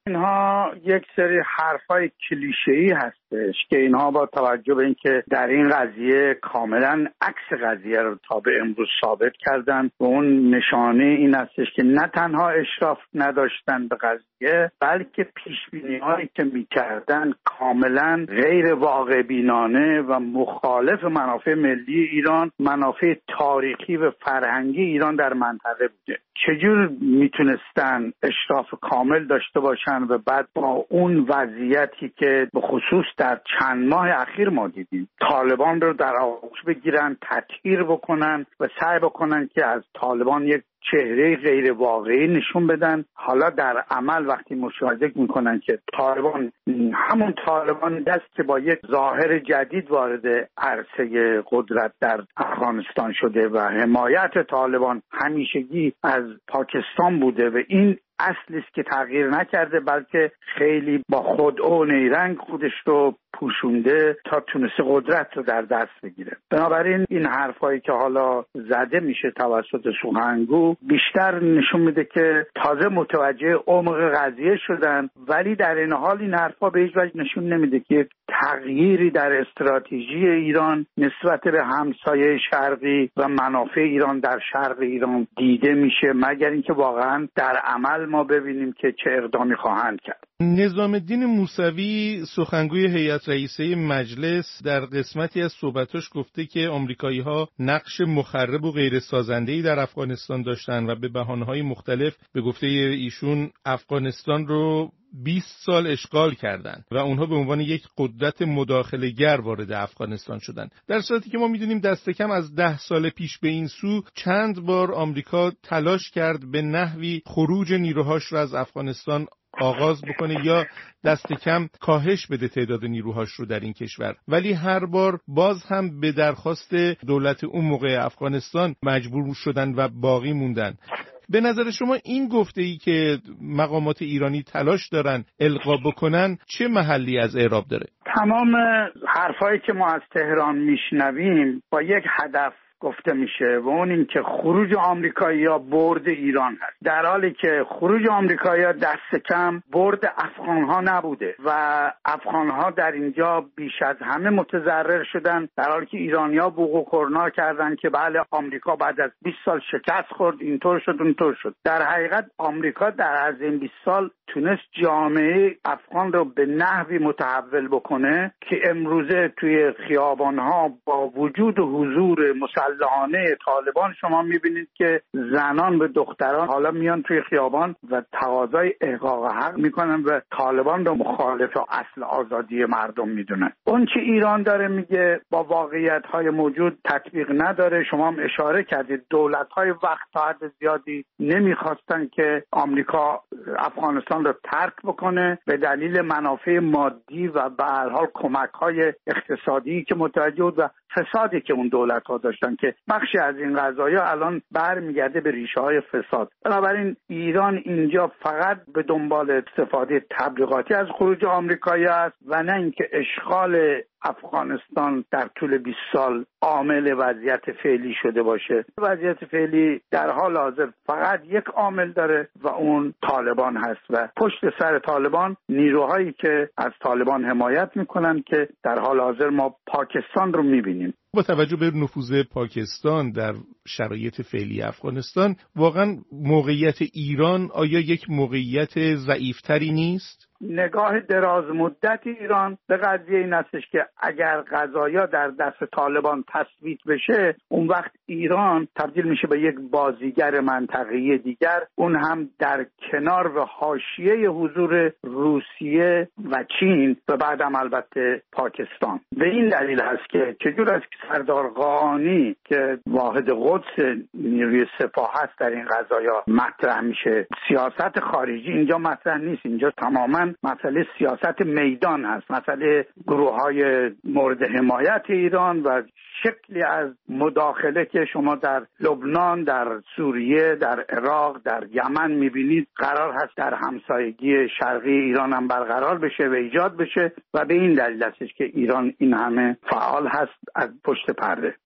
اینها یک سری حرفای کلیشه‌ای هستش که اینها با توجه به اینکه در این قضیه کاملا عکس قضیه رو تا به امروز ثابت کردن و اون نشانه این هستش که نه تنها اشراف نداشتن به قضیه بلکه پیش‌بینی‌هایی که می‌کردن کاملا غیر واقع بینانه و مخالف منافع ملی ایران، منافع تاریخی و فرهنگی ایران در منطقه بوده. چجور میتونستن اشراف کامل داشته باشن و بعد با اون وضعیتی که به خصوص در چند ماه اخیر ما دیدیم طالبان رو در آغوش بگیرن، تطهیر بکنن و سعی بکنن که از طالبان یک چهره غیر واقعی نشون بدن. حالا در عمل وقتی مشاهده میکنن که طالبان همون طالبان دست که با یک ظاهر جدید وارد عرصه قدرت در افغانستان شده و حمایت طالبان همیشگی از پاکستان بوده و این اصلی است که تغییر نکرده بلکه خیلی با خودعه و نیرنگ خودش رو پوشونده تا تونسته قدرت رو در دست بگیره. بنابراین این حرفایی که حالا زده میشه توسط سخنگو بیشتر نشون میده که تازه متوجه عمق قضیه شدن، ولی در این حال این حرفا به هیچ وجه نشون نمیده که تغییری در استراتژی ایران نسبت به همسایه شرقی و منافع ایران در شرق ایران دیده میشه، مگر اینکه واقعا در عمل ما ببینیم که چه اقدامی خواهند کرد. نظام الدین موسوی سخنگوی هیئت رئیسه مجلس در قسمتی از صحبتاش گفته که آمریکایی‌ها نقش مخرب و غیر سازنده‌ای در افغانستان داشتن و به بهانه‌های مختلف به گفته ایشون افغانستان رو 20 سال اشغال کردند و اونها به عنوان یک قدرت مداخله‌گر وارد افغانستان شدند، در صورتی که ما می‌دونیم دست کم از 10 سال پیش به این سو چند بار آمریکا تلاش کرد به نحوی خروج نیروهاش را از افغانستان آغاز بکنه یا دست کم کاهش بده تعداد نیروهاش رو در این کشور، ولی هر بار باز هم به درخواست دولت اون موقع افغانستان مجبور شدن و باقی موندن. به نظر شما این گفته‌ای که مقامات ایرانی تلاش دارن القا بکنن چه محلی از اعراب داره؟ تمام حرفایی که ما از تهران میشنویم با یک هدف گفته میشه و اون این که خروج آمریکایی‌ها برد ایران هست، در حالی که خروج آمریکایی‌ها دست کم برد افغان‌ها نبوده و افغان‌ها در اینجا بیش از همه متضرر شدن، در حالی که ایرانی‌ها بوق و کرنا کردن که بله آمریکا بعد از 20 سال شکست خورد، اینطور شد اونطور شد. در حقیقت آمریکا در عرض این 20 سال تونست جامعه افغان رو به نحوی متحول بکنه که امروزه توی خیابان‌ها با وجود و حضور مسلحانه طالبان شما می‌بینید که زنان به دختران حالا میان توی خیابان و تقاضای احقاق حق میکنن و طالبان رو مخالف اصل آزادی مردم میدونن. اون چه ایران داره میگه با واقعیت‌های موجود تطبیق نداره. شما هم اشاره کردید دولت‌های وقت تا حد زیادی نمیخواستن که آمریکا افغانستان رو ترک بکنه به دلیل منافع مادی و به هر حال کمک‌های اقتصادی که متوجه بود و فسادی که اون دولت‌ها داشتن که بخشی از این قضایا الان برمیگرده به ریشه‌های فساد. بنابراین ایران اینجا فقط به دنبال استفاده تبلیغاتی از خروج آمریکایی است و نه اینکه اشغال افغانستان در طول 20 سال عامل وضعیت فعلی شده باشه. وضعیت فعلی در حال حاضر فقط یک عامل داره و اون طالبان هست و پشت سر طالبان نیروهایی که از طالبان حمایت میکنن که در حال حاضر ما پاکستان رو میبینیم. با توجه به نفوذ پاکستان در شرایط فعلی افغانستان واقعا موقعیت ایران آیا یک موقعیت ضعیفتری نیست؟ نگاه دراز مدت ایران به قضیه این استش که اگر قضایا در دست طالبان تثبیت بشه اون وقت ایران تبدیل میشه به یک بازیگر منطقه‌ای دیگر، اون هم در کنار و حاشیه حضور روسیه و چین و بعدم البته پاکستان. به این دلیل هست که چجور است که سردار قاآنی که واحد قدس نیروی سپاه هست در این قضایا مطرح میشه. سیاست خارجی اینجا مطرح نیست، اینجا تماما مسئله سیاست میدان هست، مسئله گروه‌های مورد حمایت ایران و شکلی از مداخله که شما در لبنان، در سوریه، در عراق، در یمن میبینید قرار هست در همسایگی شرقی ایران هم برقرار بشه و ایجاد بشه و به این دلیل است که ایران این همه فعال هست از پشت پرده.